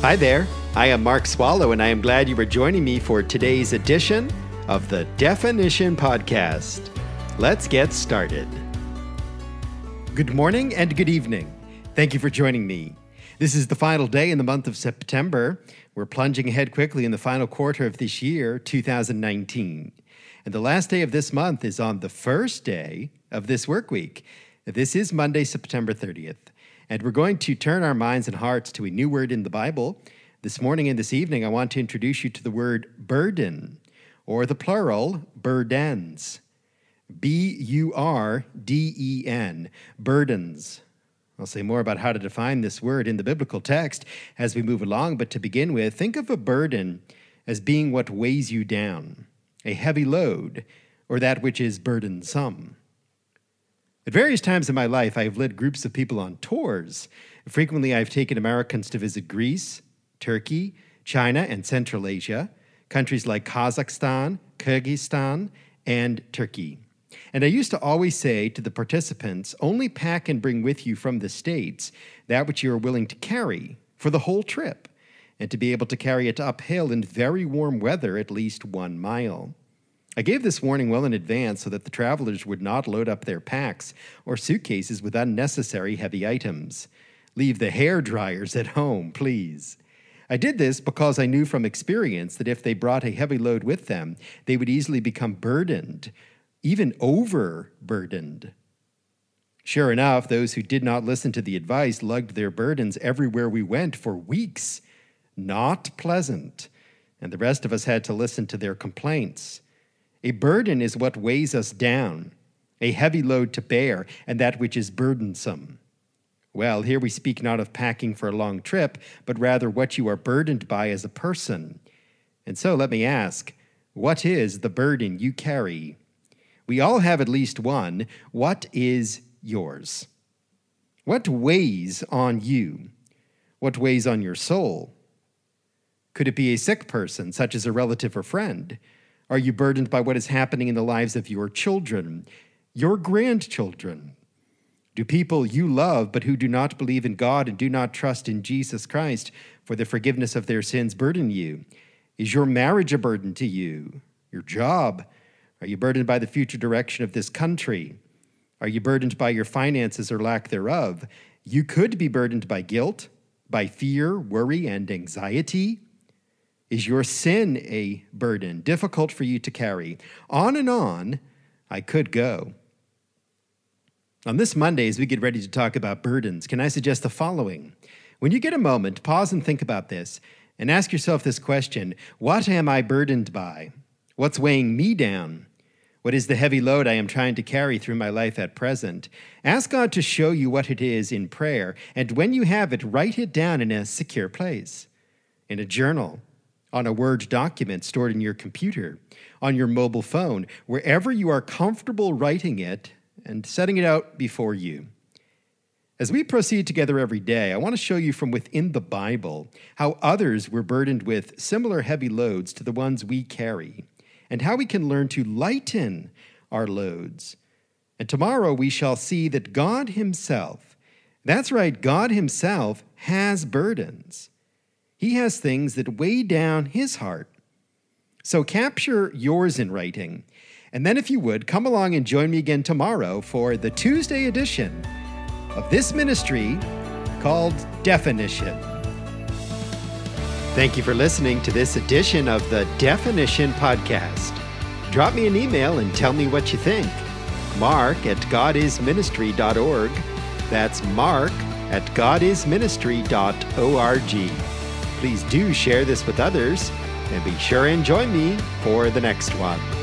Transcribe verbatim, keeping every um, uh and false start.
Hi there, I am Mark Swallow, and I am glad you are joining me for today's edition of the Definition Podcast. Let's get started. Good morning and good evening. Thank you for joining me. This is the final day in the month of September. We're plunging ahead quickly in the final quarter of this year, two thousand nineteen. And the last day of this month is on the first day of this work week. This is Monday, September thirtieth. And we're going to turn our minds and hearts to a new word in the Bible. This morning and this evening, I want to introduce you to the word burden, or the plural, burdens. B U R D E N, burdens. I'll say more about how to define this word in the biblical text as we move along, but to begin with, think of a burden as being what weighs you down, a heavy load, or that which is burdensome. At various times in my life, I have led groups of people on tours. Frequently, I've taken Americans to visit Greece, Turkey, China, and Central Asia, countries like Kazakhstan, Kyrgyzstan, and Turkey. And I used to always say to the participants, only pack and bring with you from the States that which you are willing to carry for the whole trip, and to be able to carry it uphill in very warm weather at least one mile. I gave this warning well in advance so that the travelers would not load up their packs or suitcases with unnecessary heavy items. Leave the hair dryers at home, please. I did this because I knew from experience that if they brought a heavy load with them, they would easily become burdened, even overburdened. Sure enough, those who did not listen to the advice lugged their burdens everywhere we went for weeks. Not pleasant. And the rest of us had to listen to their complaints. A burden is what weighs us down, a heavy load to bear, and that which is burdensome. Well, here we speak not of packing for a long trip, but rather what you are burdened by as a person. And so let me ask, what is the burden you carry? We all have at least one. What is yours? What weighs on you? What weighs on your soul? Could it be a sick person, such as a relative or friend? Are you burdened by what is happening in the lives of your children, your grandchildren? Do people you love but who do not believe in God and do not trust in Jesus Christ for the forgiveness of their sins burden you? Is your marriage a burden to you? Your job? Are you burdened by the future direction of this country? Are you burdened by your finances or lack thereof? You could be burdened by guilt, by fear, worry, and anxiety. Is your sin a burden, difficult for you to carry? On and on, I could go. On this Monday, as we get ready to talk about burdens, can I suggest the following? When you get a moment, pause and think about this, and ask yourself this question: what am I burdened by? What's weighing me down? What is the heavy load I am trying to carry through my life at present? Ask God to show you what it is in prayer, and when you have it, write it down in a secure place, in a journal, on a Word document stored in your computer, on your mobile phone, wherever you are comfortable writing it and setting it out before you. As we proceed together every day, I want to show you from within the Bible how others were burdened with similar heavy loads to the ones we carry, and how we can learn to lighten our loads. And tomorrow we shall see that God Himself, that's right, God Himself has burdens. He has things that weigh down His heart. So capture yours in writing. And then if you would, come along and join me again tomorrow for the Tuesday edition of this ministry called Definition. Thank you for listening to this edition of the Definition Podcast. Drop me an email and tell me what you think. Mark at godisministry dot org. That's Mark at godisministry dot org. Please do share this with others, and be sure and join me for the next one.